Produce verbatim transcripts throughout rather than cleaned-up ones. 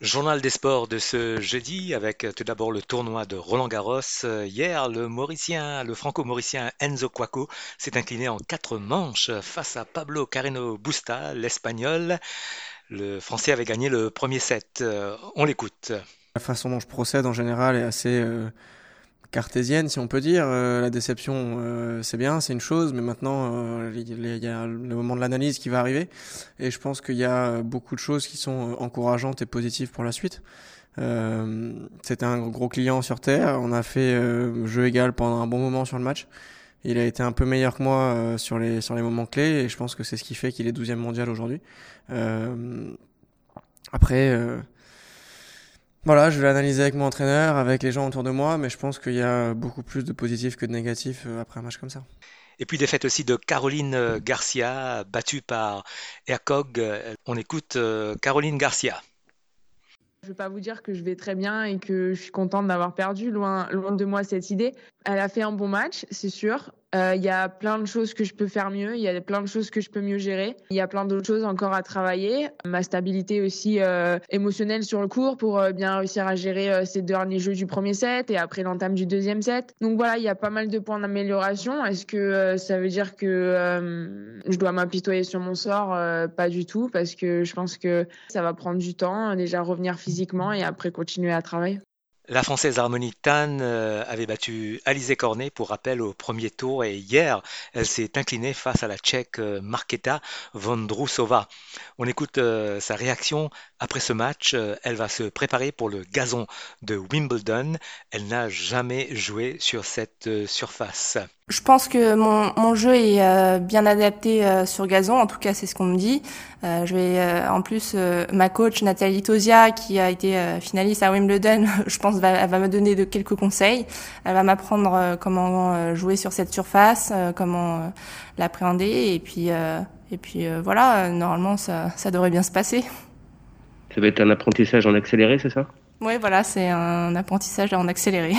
Journal des sports de ce jeudi avec euh, tout d'abord le tournoi de Roland-Garros. Euh, Hier, le Mauricien, le Franco-Mauricien Enzo Cuoco s'est incliné en quatre manches face à Pablo Carreno Busta, l'Espagnol. Le Français avait gagné le premier set. Euh, On l'écoute. La façon dont je procède en général est assez euh, cartésienne, si on peut dire. Euh, la déception, euh, c'est bien, c'est une chose, mais maintenant, euh, il y a il y a le moment de l'analyse qui va arriver. Et je pense qu'il y a beaucoup de choses qui sont euh, encourageantes et positives pour la suite. Euh, C'était un gros client sur Terre. On a fait euh, jeu égal pendant un bon moment sur le match. Il a été un peu meilleur que moi euh, sur les sur les moments clés et je pense que c'est ce qui fait qu'il est douzième mondial aujourd'hui. Euh, Après, euh, voilà, je vais l'analyser avec mon entraîneur, avec les gens autour de moi, mais je pense qu'il y a beaucoup plus de positifs que de négatifs euh, après un match comme ça. Et puis défaite aussi de Caroline euh, Garcia, battue par Hercog. Euh, On écoute euh, Caroline Garcia. Je ne vais pas vous dire que je vais très bien et que je suis contente d'avoir perdu, loin, loin de moi cette idée. Elle a fait un bon match, c'est sûr. Euh, Il y a plein de choses que je peux faire mieux, il y a plein de choses que je peux mieux gérer. Il y a plein d'autres choses encore à travailler. Ma stabilité aussi euh, émotionnelle sur le court pour euh, bien réussir à gérer euh, ces derniers jeux du premier set et après l'entame du deuxième set. Donc voilà, il y a pas mal de points d'amélioration. Est-ce que euh, ça veut dire que euh, je dois m'apitoyer sur mon sort? Euh, Pas du tout, parce que je pense que ça va prendre du temps, déjà revenir physiquement et après continuer à travailler. La Française Harmony Tan euh, avait battu Alizé Cornet pour rappel au premier tour et hier, elle s'est inclinée face à la Tchèque euh, Markéta Vondrousova. On écoute euh, sa réaction après ce match. Euh, Elle va se préparer pour le gazon de Wimbledon. Elle n'a jamais joué sur cette euh, surface. Je pense que mon, mon jeu est euh, bien adapté euh, sur gazon, en tout cas c'est ce qu'on me dit. Euh, je vais euh, en plus euh, ma coach Nathalie Tosia qui a été euh, finaliste à Wimbledon, je pense va, elle va me donner de quelques conseils. Elle va m'apprendre euh, comment euh, jouer sur cette surface, euh, comment euh, l'appréhender et puis euh, et puis euh, voilà, euh, normalement ça ça devrait bien se passer. Ça va être un apprentissage en accéléré, c'est ça? Oui, voilà, c'est un apprentissage en accéléré.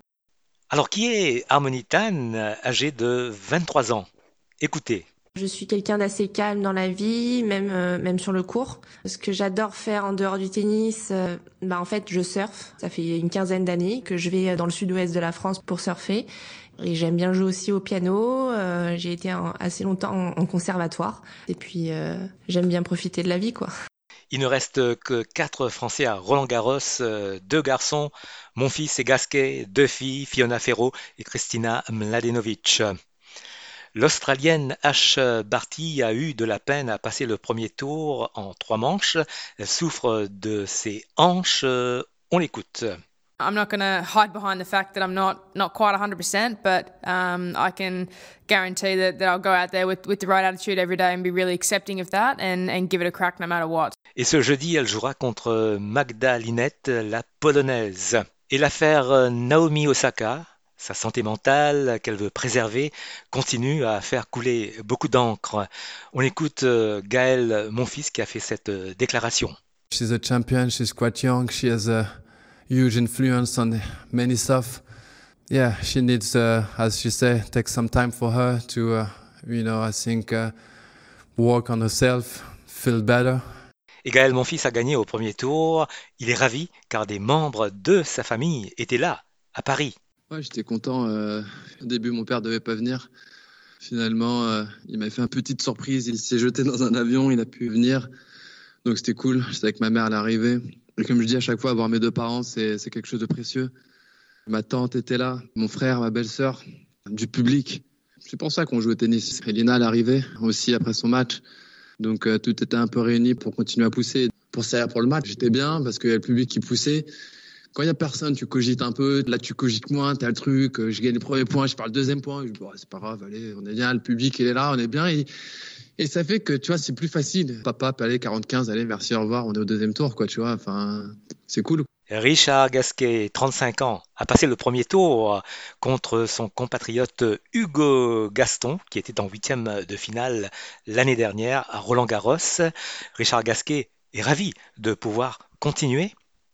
Alors, qui est Harmony Tan, euh, âgée de vingt-trois ans? Écoutez. Je suis quelqu'un d'assez calme dans la vie, même euh, même sur le court. Ce que j'adore faire en dehors du tennis, euh, bah en fait je surfe. Ça fait une quinzaine d'années que je vais dans le sud-ouest de la France pour surfer. Et j'aime bien jouer aussi au piano. Euh, j'ai été en- assez longtemps en, en conservatoire. Et puis euh, j'aime bien profiter de la vie, quoi. Il ne reste que quatre Français à Roland-Garros, euh, deux garçons, Monfils et Gasquet, deux filles, Fiona Ferro et Kristina Mladenovic. L'Australienne Ash Barty a eu de la peine à passer le premier tour en trois manches. Elle souffre de ses hanches. Euh, On l'écoute. I'm not going to hide behind the fact that I'm not not quite one hundred percent, but um, I can guarantee that, that I'll go out there with, with the right attitude every day and be really accepting of that and, and give it a crack no matter what. Et ce jeudi, elle jouera contre Magda Linette, la polonaise. Et l'affaire euh, Naomi Osaka, sa santé mentale qu'elle veut préserver, continue à faire couler beaucoup d'encre. On écoute euh, Gaël Monfils qui a fait cette euh, déclaration. She's a champion, she's quite young, she has a huge influence on many stuff. Yeah, she needs, uh, as she said, take some time for her to, uh, you know, I think, uh, work on herself, feel better. Et Gaël Monfils a gagné au premier tour. Il est ravi car des membres de sa famille étaient là, à Paris. Ouais, j'étais content. euh, Au début, mon père devait pas venir. Finalement, euh, il m'a fait une petite surprise. Il s'est jeté dans un avion, il a pu venir. Donc c'était cool. J'étais avec ma mère à l'arrivée. Et comme je dis à chaque fois, voir mes deux parents, c'est c'est quelque chose de précieux. Ma tante était là, mon frère, ma belle-sœur, du public. C'est pour ça qu'on joue au tennis. Elina à l'arrivée, aussi après son match. Donc euh, tout était un peu réuni pour continuer à pousser. Pour ça, pour le match, j'étais bien parce qu'il y a le public qui poussait. Quand il y a personne, tu cogites un peu. Là, tu cogites moins. T'as le truc. euh, Je gagne le premier point, je parle le deuxième point. Je dis, bon, c'est pas grave, allez, on est bien. Le public, il est là, on est bien. Et, et ça fait que, tu vois, c'est plus facile. Papa, allez, quarante quinze, allez, merci, au revoir. On est au deuxième tour, quoi, tu vois. Enfin, c'est cool. Richard Gasquet, trente-cinq ans, a passé le premier tour contre son compatriote Hugo Gaston, qui était en huitième de finale l'année dernière à Roland-Garros. Richard Gasquet est ravi de pouvoir continuer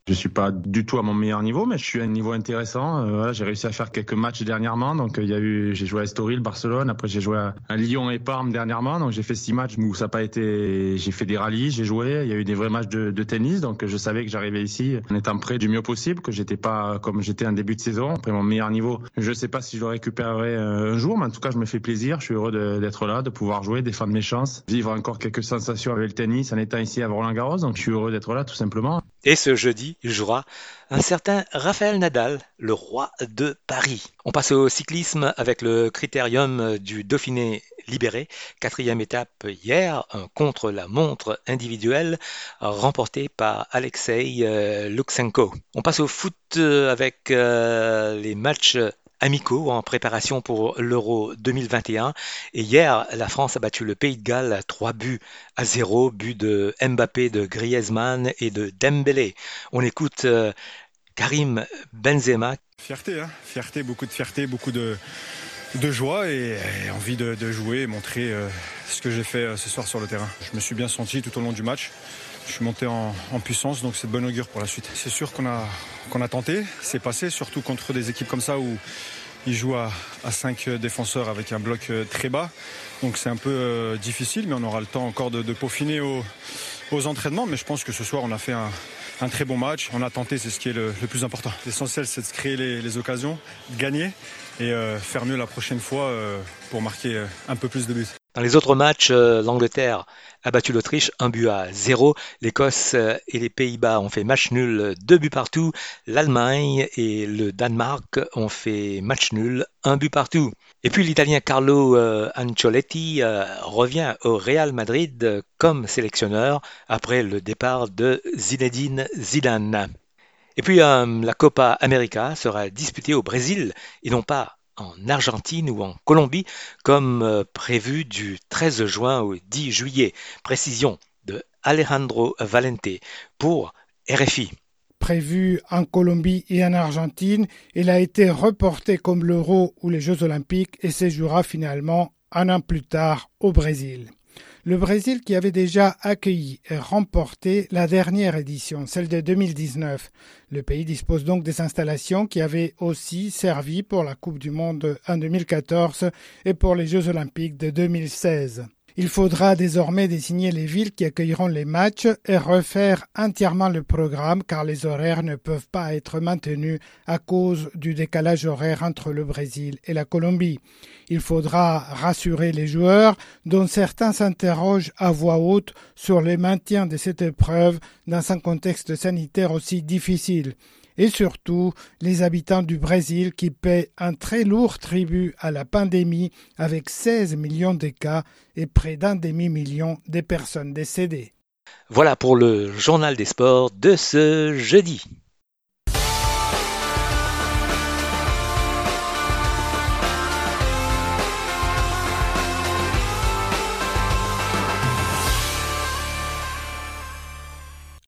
Je suis pas du tout à mon meilleur niveau, mais je suis à un niveau intéressant. Euh, voilà, j'ai réussi à faire quelques matchs dernièrement. Donc, il euh, y a eu, j'ai joué à Estoril, Barcelone. Après, j'ai joué à, à Lyon et Parme dernièrement. Donc, j'ai fait six matchs où ça n'a pas été. J'ai fait des rallyes, j'ai joué. Il y a eu des vrais matchs de, de tennis. Donc, je savais que j'arrivais ici en étant prêt du mieux possible, que j'étais pas comme j'étais en début de saison. Après mon meilleur niveau, je sais pas si je le récupérerai un jour, mais en tout cas, je me fais plaisir. Je suis heureux de, d'être là, de pouvoir jouer, défendre mes chances, vivre encore quelques sensations avec le tennis en étant ici à Roland-Garros. Donc, je suis heureux d'être là, tout simplement. Et ce jeudi, il jouera un certain Rafael Nadal, le roi de Paris. On passe au cyclisme avec le critérium du Dauphiné libéré. Quatrième étape hier, un contre-la-montre individuel remporté par Alexei euh, Lutsenko. On passe au foot avec euh, les matchs amicaux en préparation pour l'Euro deux mille vingt et un. Et hier, la France a battu le Pays de Galles trois buts à zéro, buts de Mbappé, de Griezmann et de Dembélé. On écoute euh, Karim Benzema. Fierté, hein fierté, beaucoup de fierté, beaucoup de, de joie et, et envie de, de jouer et montrer euh, ce que j'ai fait euh, ce soir sur le terrain. Je me suis bien senti tout au long du match. Je suis monté en, en puissance, donc c'est de bonne augure pour la suite. C'est sûr qu'on a, qu'on a tenté, c'est passé, surtout contre des équipes comme ça où ils jouent à, à cinq défenseurs avec un bloc très bas. Donc c'est un peu euh, difficile, mais on aura le temps encore de, de peaufiner au, aux entraînements. Mais je pense que ce soir, on a fait un, un très bon match. On a tenté, c'est ce qui est le, le plus important. L'essentiel, c'est de se créer les, les occasions, de gagner et euh, faire mieux la prochaine fois euh, pour marquer euh, un peu plus de buts. Dans les autres matchs, euh, l'Angleterre a battu l'Autriche un but à zéro. L'Écosse euh, et les Pays-Bas ont fait match nul, deux buts partout. L'Allemagne et le Danemark ont fait match nul, un but partout. Et puis l'Italien Carlo euh, Ancelotti euh, revient au Real Madrid euh, comme sélectionneur après le départ de Zinedine Zidane. Et puis euh, la Copa América sera disputée au Brésil et non pas en Argentine ou en Colombie, comme euh, prévu du treize juin au dix juillet. Précision de Alejandro Valente pour R F I. Prévu en Colombie et en Argentine, il a été reporté comme l'Euro ou les Jeux Olympiques et séjournera finalement un an plus tard au Brésil. Le Brésil qui avait déjà accueilli et remporté la dernière édition, celle de deux mille dix-neuf. Le pays dispose donc des installations qui avaient aussi servi pour la Coupe du Monde en deux mille quatorze et pour les Jeux Olympiques de deux mille seize. Il faudra désormais désigner les villes qui accueilleront les matchs et refaire entièrement le programme car les horaires ne peuvent pas être maintenus à cause du décalage horaire entre le Brésil et la Colombie. Il faudra rassurer les joueurs dont certains s'interrogent à voix haute sur le maintien de cette épreuve dans un contexte sanitaire aussi difficile. Et surtout, les habitants du Brésil qui paient un très lourd tribut à la pandémie avec seize millions de cas et près d'un demi-million de personnes décédées. Voilà pour le journal des sports de ce jeudi.